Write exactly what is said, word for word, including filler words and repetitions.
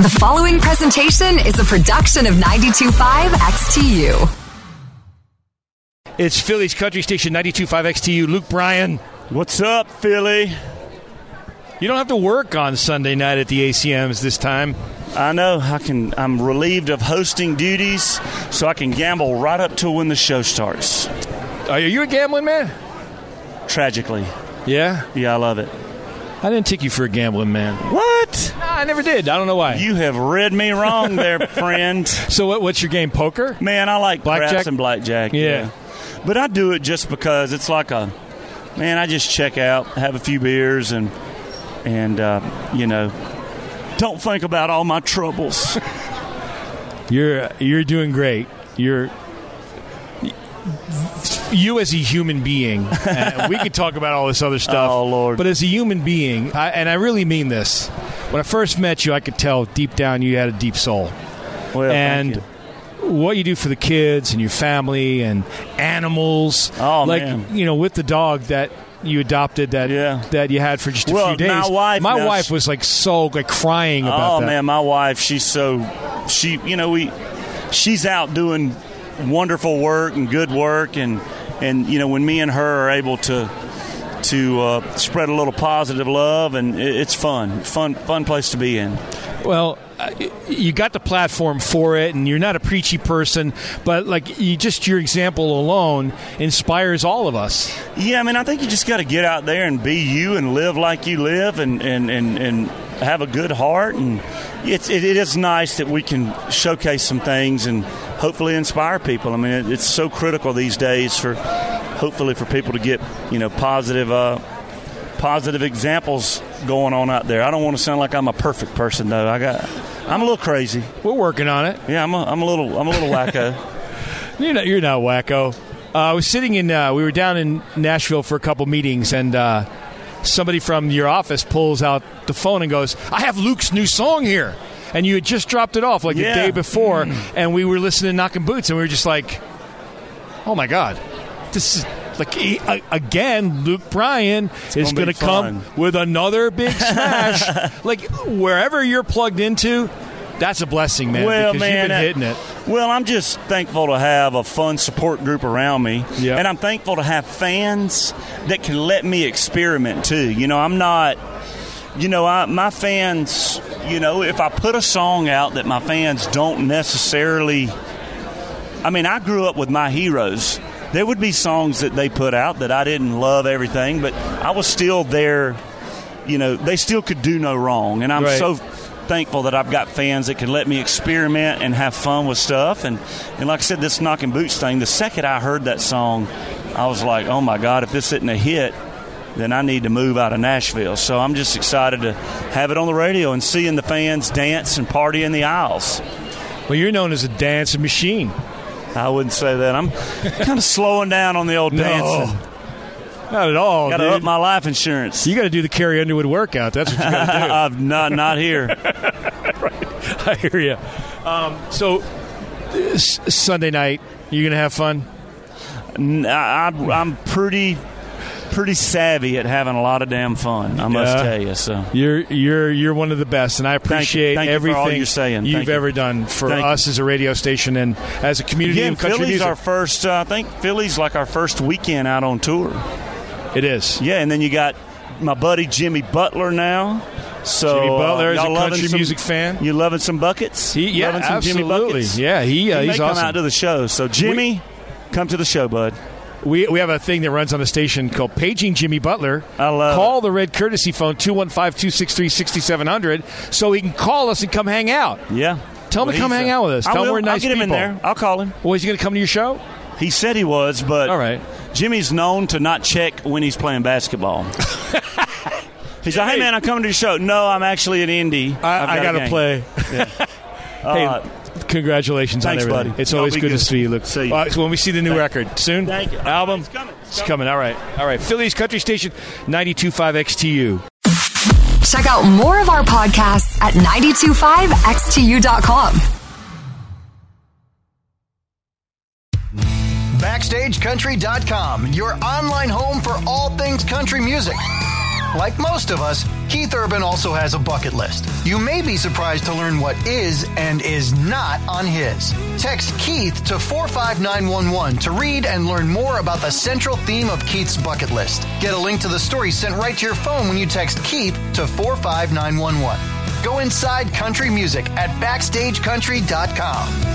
The following presentation is a production of ninety-two point five X T U. It's Philly's Country Station, ninety-two point five X T U. Luke Bryan. What's up, Philly? You don't have to work on Sunday night at the A C Ms this time. I know. I can. I'm relieved of hosting duties, so I can gamble right up to when the show starts. Are you a gambling man? Tragically. Yeah? Yeah, I love it. I didn't take you for a gambling man. What? Nah, I never did. I don't know why. You have read me wrong there, friend. So what, what's your game, poker? Man, I like blackjack craps and blackjack. Yeah. yeah. But I do it just because it's like a, man, I just check out, have a few beers, and, and uh, you know, don't think about all my troubles. You're you're doing great. You're you as a human being. Uh, we could talk about all this other stuff. Oh, Lord. But as a human being, I, and I really mean this, when I first met you, I could tell deep down you had a deep soul. Well, and thank you. What you do for the kids and your family and animals. Oh, like, man. you know, with the dog that you adopted that yeah. that you had for just a well, few days. My wife, my no, wife she, was like so like crying about oh, that. Oh man, my wife, she's so she you know, we she's out doing wonderful work and good work, and and you know, when me and her are able to to uh, spread a little positive love, and it, it's fun. Fun fun place to be in. Well, you got the platform for it, and you're not a preachy person, but like you just your example alone inspires all of us. Yeah, I mean, I think you just got to get out there and be you and live like you live, and and, and, and have a good heart. And it's it, it is nice that we can showcase some things and hopefully inspire people. I mean, it, it's so critical these days for hopefully for people to get, you know, positive uh, positive examples going on out there. I don't want to sound like I'm a perfect person, though. I got. I'm a little crazy. We're working on it. Yeah, I'm a, I'm a little I'm a little wacko. You're not you're not wacko. Uh, I was sitting in uh, we were down in Nashville for a couple meetings, and uh, somebody from your office pulls out the phone and goes, "I have Luke's new song here," and you had just dropped it off like yeah. the day before, mm. and we were listening to Knockin' Boots, and we were just like, "Oh my God, this is." Like he, uh, again, Luke Bryan it's is going to come with another big smash. Like wherever you're plugged into, that's a blessing, man. Well, because man, you've been that, hitting it. Well, I'm just thankful to have a fun support group around me, yep. and I'm thankful to have fans that can let me experiment too. You know, I'm not. You know, I, my fans. You know, if I put a song out that my fans don't necessarily. I mean, I grew up with my heroes. There would be songs that they put out that I didn't love everything, but I was still there. You know, they still could do no wrong. And I'm right. so thankful that I've got fans that can let me experiment and have fun with stuff. And, and like I said, this Knockin' Boots thing, the second I heard that song, I was like, oh, my God, if this isn't a hit, then I need to move out of Nashville. So I'm just excited to have it on the radio and seeing the fans dance and party in the aisles. Well, you're known as a dancing machine. I wouldn't say that. I'm kind of slowing down on the old no, dancing. Not at all. Got to up my life insurance. You got to do the Carrie Underwood workout. That's what you got to do. I'm not not here. Right. I hear you. Um, so s- Sunday night, you gonna have fun? I, I, I'm pretty. pretty savvy at having a lot of damn fun, I must yeah. tell you. So you're you're you're one of the best, and I appreciate Thank you. Thank everything you for all you're saying. you've Thank ever you. done for Thank us you. as a radio station and as a community Again, of country Philly's music. our first. Uh, I think Philly's like our first weekend out on tour. It is. Yeah, and then you got my buddy Jimmy Butler now. So Jimmy Butler is uh, a country some, music fan. You loving some buckets? He, yeah, loving some absolutely. Jimmy buckets? Yeah, he, uh, he he's may awesome. come out to the show. So Jimmy, we, come to the show, bud. We we have a thing that runs on the station called Paging Jimmy Butler. I love Call it. the red courtesy phone, two one five, two six three, six seven zero zero, so he can call us and come hang out. Yeah. Tell him well, to come hang out with us. I Tell will. him we're nice I'll get him people. in there. I'll call him. Well, is he going to come to your show? He said he was, but all right. Jimmy's known to not check when he's playing basketball. He's like, hey, man, I'm coming to your show. No, I'm actually at Indy. I, I got to play. Yeah. Hey, uh, thanks, congratulations on everything. buddy. It's Y'all always be good, good. to see you. Look, See you. Uh, so when we see the new Thank record soon, Thank you. album, It's coming. It's, it's coming. All right, all right. Philly's Country Station, ninety-two point five X T U. Check out more of our podcasts at nine two five X T U dot com. Backstage Country dot com, your online home for all things country music. Like most of us, Keith Urban also has a bucket list. You may be surprised to learn what is and is not on his. Text Keith to four five nine one one to read and learn more about the central theme of Keith's bucket list. Get a link to the story sent right to your phone when you text Keith to four five nine one one. Go inside country music at backstage country dot com.